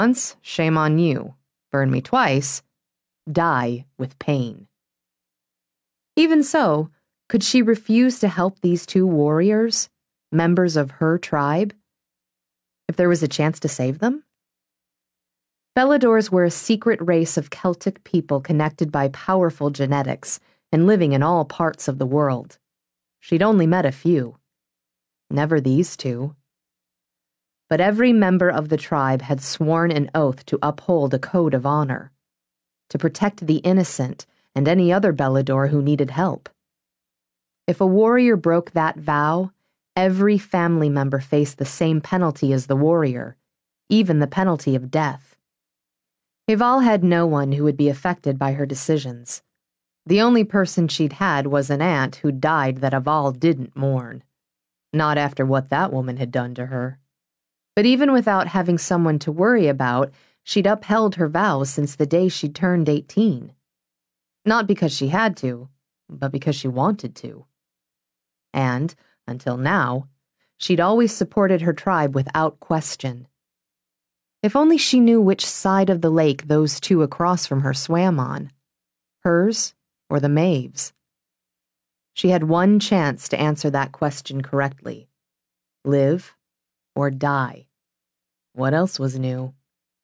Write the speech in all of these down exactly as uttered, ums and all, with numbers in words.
once, shame on you. Burn me twice, die with pain. Even so, could she refuse to help these two warriors, members of her tribe, if there was a chance to save them? Belladors were a secret race of Celtic people connected by powerful genetics and living in all parts of the world. She'd only met a few. Never these two. But every member of the tribe had sworn an oath to uphold a code of honor, to protect the innocent and any other Bellador who needed help. If a warrior broke that vow, every family member faced the same penalty as the warrior, even the penalty of death. Eval had no one who would be affected by her decisions. The only person she'd had was an aunt who died that Eval didn't mourn. Not after what that woman had done to her. But even without having someone to worry about, she'd upheld her vows since the day she turned eighteen. Not because she had to, but because she wanted to. And, until now, she'd always supported her tribe without question. If only she knew which side of the lake those two across from her swam on. Hers or the Maeve's. She had one chance to answer that question correctly. Live or die. What else was new?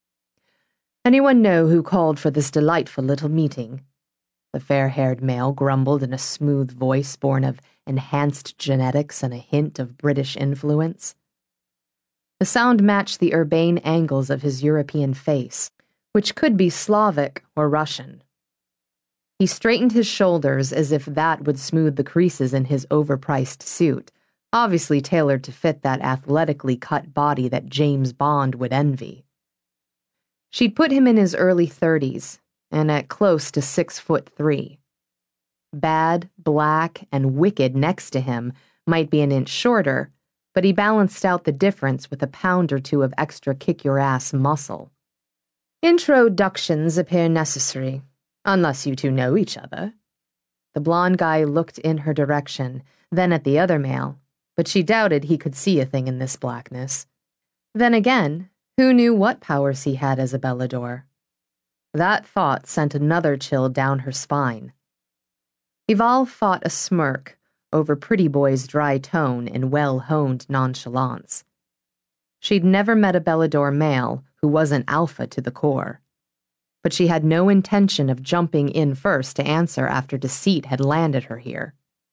Anyone know who called for this delightful little meeting? The fair-haired male grumbled in a smooth voice born of enhanced genetics and a hint of British influence. The sound matched the urbane angles of his European face, which could be Slavic or Russian. He straightened his shoulders as if that would smooth the creases in his overpriced suit, obviously tailored to fit that athletically cut body that James Bond would envy. She'd put him in his early thirties, and at close to six foot three. Bad, black, and wicked next to him might be an inch shorter, but he balanced out the difference with a pound or two of extra kick-your-ass muscle. Introductions appear necessary, unless you two know each other. The blonde guy looked in her direction, then at the other male, but she doubted he could see a thing in this blackness. Then again, who knew what powers he had as a Bellador? That thought sent another chill down her spine. Eval fought a smirk over Pretty Boy's dry tone and well-honed nonchalance. She'd never met a Bellador male who wasn't alpha to the core, but she had no intention of jumping in first to answer after deceit had landed her here.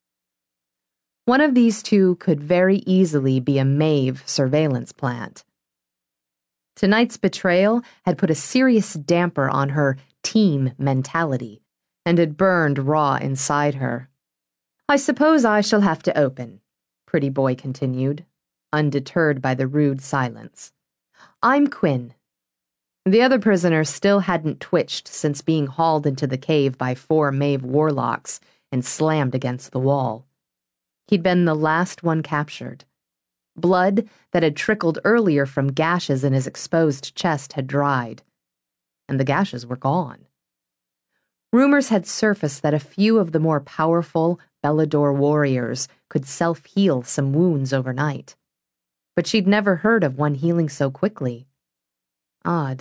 One of these two could very easily be a Maeve surveillance plant. Tonight's betrayal had put a serious damper on her team mentality, and it burned raw inside her. I suppose I shall have to open, Pretty Boy continued, undeterred by the rude silence. I'm Quinn. The other prisoner still hadn't twitched since being hauled into the cave by four Maeve warlocks and slammed against the wall. He'd been the last one captured. Blood that had trickled earlier from gashes in his exposed chest had dried, and the gashes were gone. Rumors had surfaced that a few of the more powerful Bellador warriors could self-heal some wounds overnight, but she'd never heard of one healing so quickly. Odd.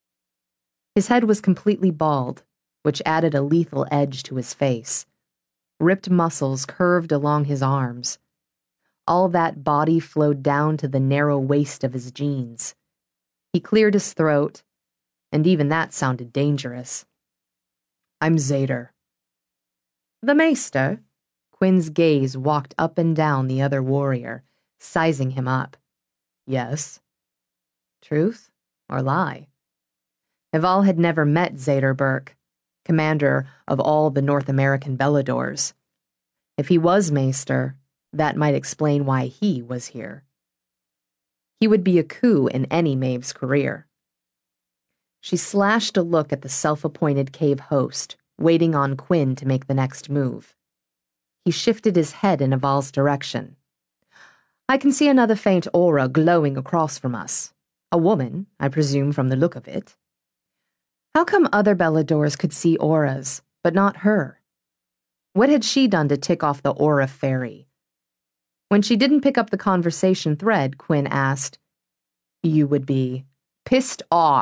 His head was completely bald, which added a lethal edge to his face. Ripped muscles curved along his arms. All that body flowed down to the narrow waist of his jeans. He cleared his throat, and even that sounded dangerous. I'm Zader. The Maester? Quinn's gaze walked up and down the other warrior, sizing him up. Yes. Truth or lie? Eval had never met Zader Burke, commander of all the North American Belladors. If he was Maester, that might explain why he was here. He would be a coup in any Maeve's career. She slashed a look at the self-appointed cave host, waiting on Quinn to make the next move. He shifted his head in Eval's direction. I can see another faint aura glowing across from us. A woman, I presume from the look of it. How come other Belladors could see auras, but not her? What had she done to tick off the aura fairy? When she didn't pick up the conversation thread, Quinn asked, You would be pissed off